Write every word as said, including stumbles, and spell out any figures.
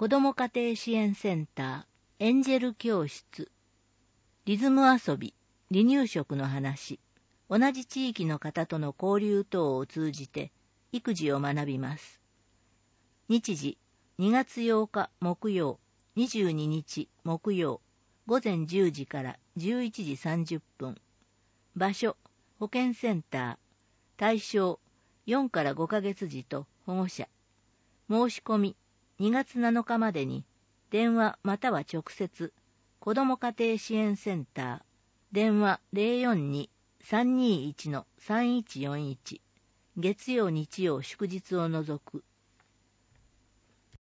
子ども家庭支援センター、エンジェル教室、リズム遊び、離乳食の話、同じ地域の方との交流等を通じて育児を学びます。日時、にがつようか木曜、にじゅうににち木曜、ごぜんじゅうじからじゅういちじさんじゅっぷん。場所、保健センター。対象、よんからごかげつ児と保護者。申し込み、にがつなのかまでに、電話または直接、子ども家庭支援センター、電話 ゼロよんに さんにいち さんいちよんいち、月曜日曜祝日を除く。